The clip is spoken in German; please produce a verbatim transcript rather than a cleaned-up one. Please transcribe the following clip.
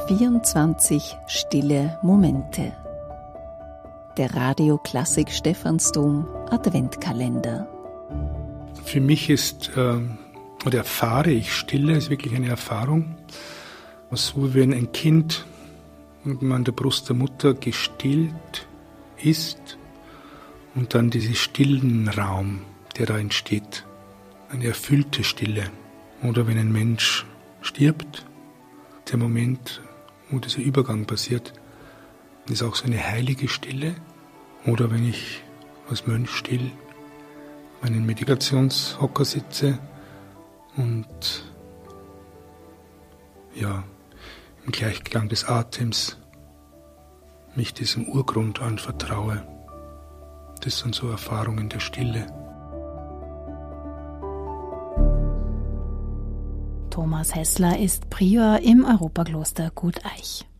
vierundzwanzig stille Momente. Der Radio Klassik Stephansdom Adventkalender. Für mich ist, äh, oder erfahre ich Stille, ist wirklich eine Erfahrung, so wie wenn ein Kind an der Brust der Mutter gestillt ist und dann dieser stillen Raum, der da entsteht, eine erfüllte Stille. Oder wenn ein Mensch stirbt, der Moment, wo dieser Übergang passiert, ist auch so eine heilige Stille. Oder wenn ich als Mönch still auf einem Meditationshocker sitze und ja, im Gleichklang des Atems mich diesem Urgrund anvertraue. Das sind so Erfahrungen der Stille. Thomas Hessler ist Prior im Europakloster Guteich.